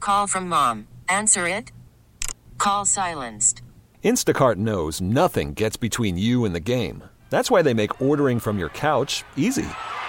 Call from mom. Answer it. Call silenced. Instacart knows nothing gets between you and the game. That's why they make ordering from your couch easy.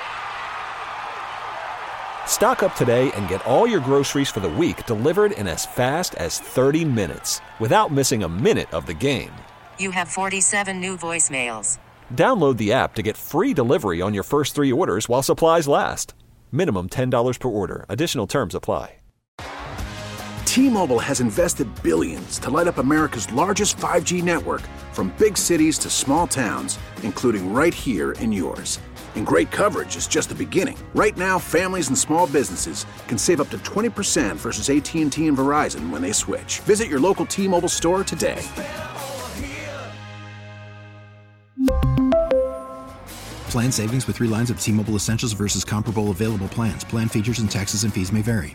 Stock up today and get all your groceries for the week delivered in as fast as 30 minutes without missing a minute of the game. You have 47 new voicemails. Download the app to get free delivery on your first 3 orders while supplies last. Minimum $10 per order. Additional terms apply. T-Mobile has invested billions to light up America's largest 5G network, from big cities to small towns, including right here in yours. And great coverage is just the beginning. Right now, families and small businesses can save up to 20% versus AT&T and Verizon when they switch. Visit your local T-Mobile store today. Plan savings with 3 lines of T-Mobile Essentials versus comparable available plans. Plan features and taxes and fees may vary.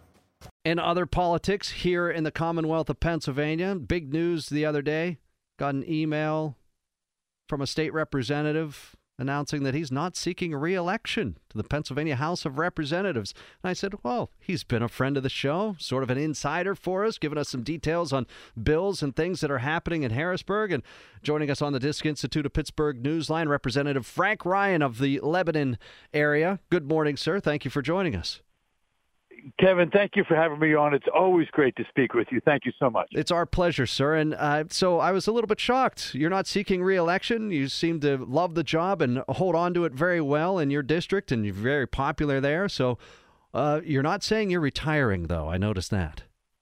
In other politics here in the Commonwealth of Pennsylvania, big news the other day. Got an email from a state representative announcing that he's not seeking re-election to the Pennsylvania House of Representatives. And I said, well, he's been a friend of the show, sort of an insider for us, giving us some details on bills and things that are happening in Harrisburg. And joining us on the Disc Institute of Pittsburgh Newsline, Representative Frank Ryan of the Lebanon area. Good morning, sir. Thank you for joining us. Kevin, thank you for having me on. It's always great to speak with you. Thank you so much. It's our pleasure, sir. And so I was a little bit shocked. You're not seeking re-election. You seem to love the job and hold on to it very well in your district, and you're very popular there. So you're not saying you're retiring, though. I noticed that.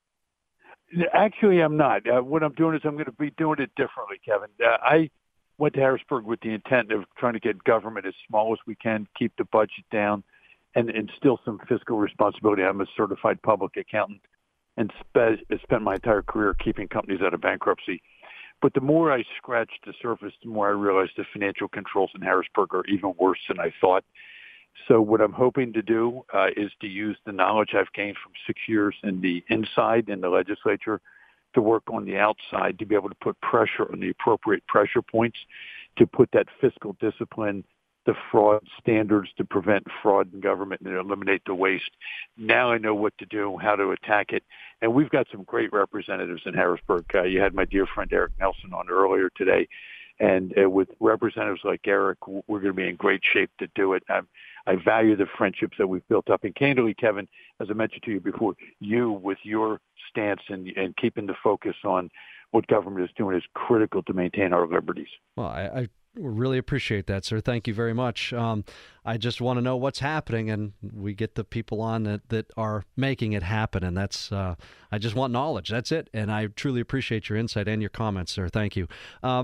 Actually, I'm not. What I'm doing is I'm going to be doing it differently, Kevin. I went to Harrisburg with the intent of trying to get government as small as we can, keep the budget down, and instill some fiscal responsibility. I'm a certified public accountant and spent my entire career keeping companies out of bankruptcy. But the more I scratched the surface, the more I realized the financial controls in Harrisburg are even worse than I thought. So what I'm hoping to do is to use the knowledge I've gained from 6 years in the inside in the legislature to work on the outside, to be able to put pressure on the appropriate pressure points, to put that fiscal discipline, the fraud standards to prevent fraud in government and eliminate the waste. Now I know what to do, how to attack it. And we've got some great representatives in Harrisburg. You had my dear friend Eric Nelson on earlier today. And with representatives like Eric, we're going to be in great shape to do it. I value the friendships that we've built up. And candidly, Kevin, as I mentioned to you before, you with your stance and keeping the focus on what government is doing is critical to maintain our liberties. Well, I really appreciate that, sir. Thank you very much. I just want to know what's happening, and we get the people on that are making it happen, and that's I just want knowledge. That's it, and I truly appreciate your insight and your comments, sir. Thank you.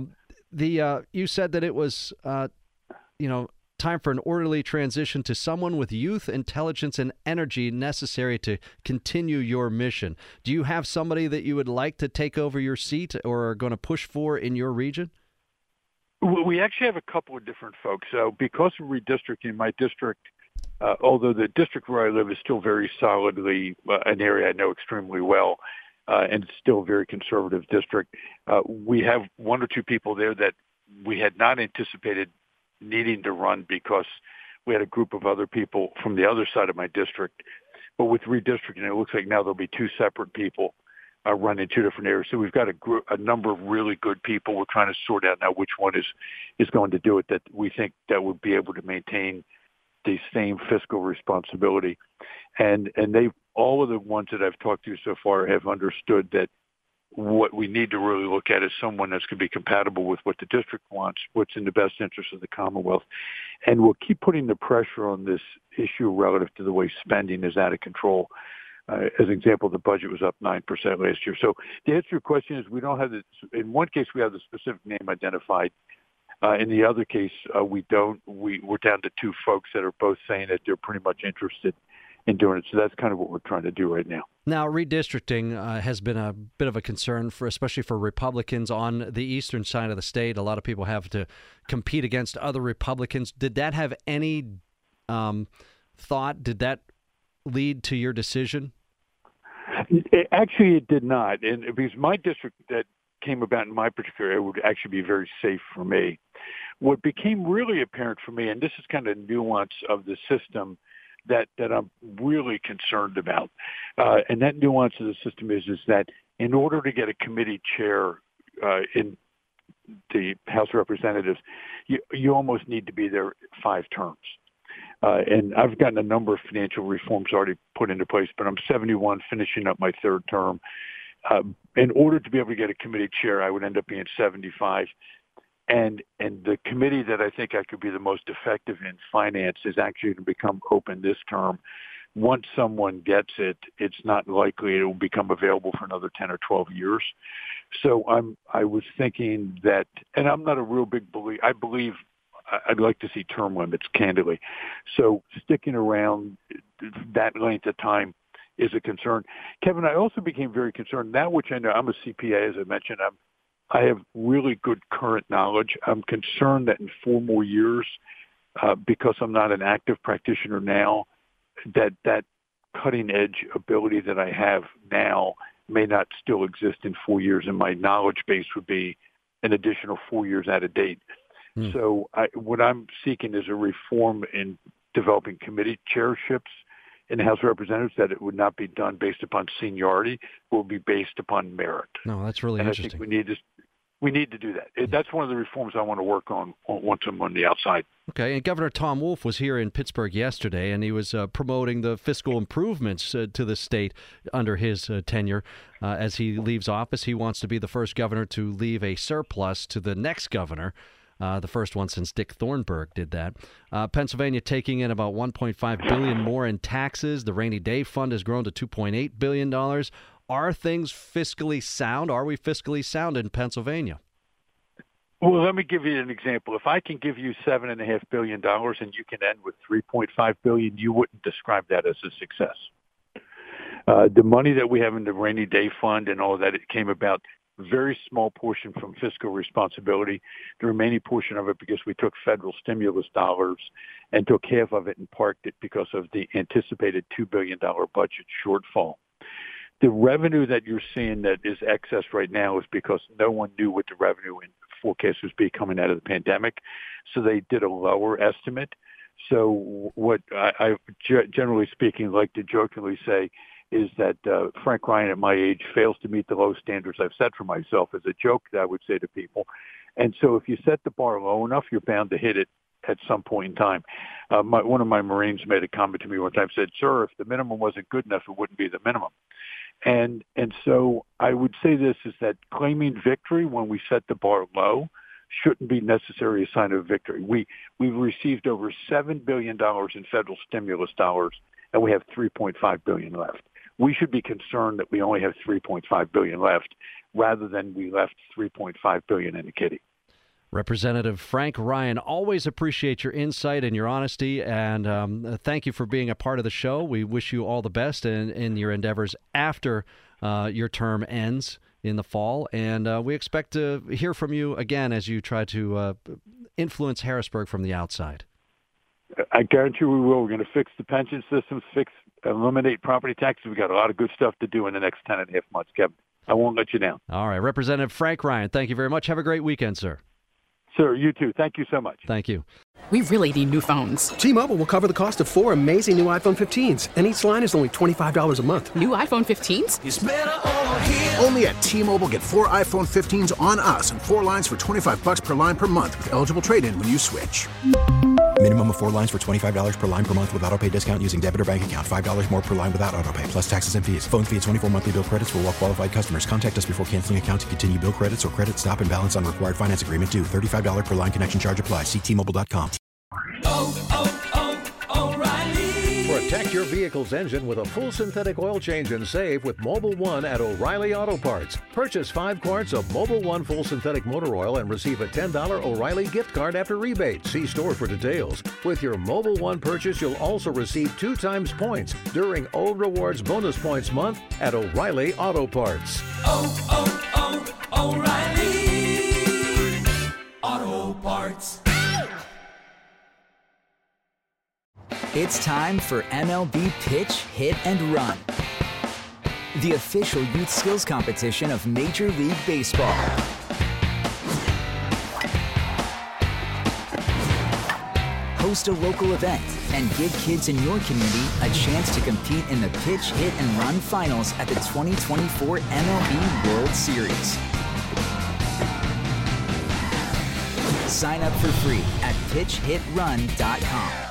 You said that it was time for an orderly transition to someone with youth, intelligence, and energy necessary to continue your mission. Do you have somebody that you would like to take over your seat or are going to push for in your region? We actually have a couple of different folks. So because of redistricting, my district, although the district where I live is still very solidly an area I know extremely well, and it's still a very conservative district, we have 1 or 2 people there that we had not anticipated needing to run because we had a group of other people from the other side of my district. But with redistricting, it looks like now there'll be 2 separate people running 2 different areas. So we've got a number of really good people. We're trying to sort out now which one is going to do it that we think that would be able to maintain the same fiscal responsibility. And all of the ones that I've talked to so far have understood that what we need to really look at is someone that's going to be compatible with what the district wants, what's in the best interest of the Commonwealth. And we'll keep putting the pressure on this issue relative to the way spending is out of control. As an example, the budget was up 9% last year. So the answer to your question is we don't have this. In one case, we have the specific name identified. In the other case, we don't. We're down to 2 folks that are both saying that they're pretty much interested in doing it. So that's kind of what we're trying to do right now. Now, redistricting has been a bit of a concern especially for Republicans on the eastern side of the state. A lot of people have to compete against other Republicans. Did that have any thought? Did that lead to your decision? Actually, it did not. And because my district that came about in my particular area would actually be very safe for me. What became really apparent for me, and this is kind of nuance of the system, that I'm really concerned about. And that nuance of the system is that in order to get a committee chair in the House of Representatives, you almost need to be there 5 terms. And I've gotten a number of financial reforms already put into place, but I'm 71, finishing up my 3rd term. In order to be able to get a committee chair, I would end up being 75. And the committee that I think I could be the most effective in finance is actually going to become open this term. Once someone gets it, it's not likely it will become available for another 10 or 12 years. So I was thinking that, and I'm not a real big believer. I believe I'd like to see term limits, candidly. So sticking around that length of time is a concern. Kevin, I also became very concerned, now which I know I'm a CPA, as I mentioned, I have really good current knowledge. I'm concerned that in 4 more years, because I'm not an active practitioner now, that cutting edge ability that I have now may not still exist in 4 years, and my knowledge base would be an additional 4 years out of date. So what I'm seeking is a reform in developing committee chairships in the House of Representatives, that it would not be done based upon seniority, it will be based upon merit. No, that's really interesting. I think we need to do that. That's one of the reforms I want to work on once I'm on the outside. Okay, and Governor Tom Wolf was here in Pittsburgh yesterday, and he was promoting the fiscal improvements to the state under his tenure. As he leaves office, he wants to be the first governor to leave a surplus to the next governor. The first one since Dick Thornburg did that. Pennsylvania taking in about $1.5 billion more in taxes. The rainy day fund has grown to $2.8 billion. Are things fiscally sound? Are we fiscally sound in Pennsylvania? Well, let me give you an example. If I can give you $7.5 billion and you can end with $3.5 billion, you wouldn't describe that as a success. The money that we have in the rainy day fund and all that, it came about very small portion from fiscal responsibility, the remaining portion of it because we took federal stimulus dollars and took half of it and parked it because of the anticipated $2 billion budget shortfall. The revenue that you're seeing that is excess right now is because no one knew what the revenue and forecast was be coming out of the pandemic, so they did a lower estimate. So what I generally speaking like to jokingly say is that Frank Ryan at my age fails to meet the low standards I've set for myself as a joke that I would say to people. And so if you set the bar low enough, you're bound to hit it at some point in time. One of my Marines made a comment to me one time, said, "Sir, if the minimum wasn't good enough, it wouldn't be the minimum." And so I would say this is that claiming victory when we set the bar low shouldn't be necessarily a sign of victory. We've received over $7 billion in federal stimulus dollars, and we have $3.5 billion left. We should be concerned that we only have $3.5 billion left rather than we left $3.5 billion in the kitty. Representative Frank Ryan, always appreciate your insight and your honesty, and thank you for being a part of the show. We wish you all the best in your endeavors after your term ends in the fall, and we expect to hear from you again as you try to influence Harrisburg from the outside. I guarantee we will. We're going to fix the pension system, eliminate property taxes. We've got a lot of good stuff to do in the next 10.5 months, Kevin. I won't let you down. All right. Representative Frank Ryan, thank you very much. Have a great weekend, sir. Sir, you too. Thank you so much. Thank you. We really need new phones. T-Mobile will cover the cost of 4 amazing new iPhone 15s, and each line is only $25 a month. New iPhone 15s? It's better over here. Only at T-Mobile, get 4 iPhone 15s on us and 4 lines for $25 per line per month with eligible trade-in when you switch. Minimum of 4 lines for $25 per line per month with autopay discount using debit or bank account. $5 more per line without autopay, plus taxes and fees. Phone fee at 24 monthly bill credits for well-qualified customers. Contact us before canceling account to continue bill credits or credit stop and balance on required finance agreement due. $35 per line connection charge applies. See T-Mobile.com. O'Reilly. Protect your vehicle's engine with a full synthetic oil change and save with Mobil 1 at O'Reilly Auto Parts. Purchase 5 quarts of Mobil 1 full synthetic motor oil and receive a $10 O'Reilly gift card after rebate. See store for details. With your Mobil 1 purchase, you'll also receive 2 times points during O Rewards Bonus Points Month at O'Reilly Auto Parts. O'Reilly Auto Parts. It's time for MLB Pitch, Hit, and Run, the official youth skills competition of Major League Baseball. host a local event, and give kids in your community a chance to compete in the Pitch, Hit, and Run Finals at the 2024 MLB World Series. Sign up for free at pitchhitrun.com.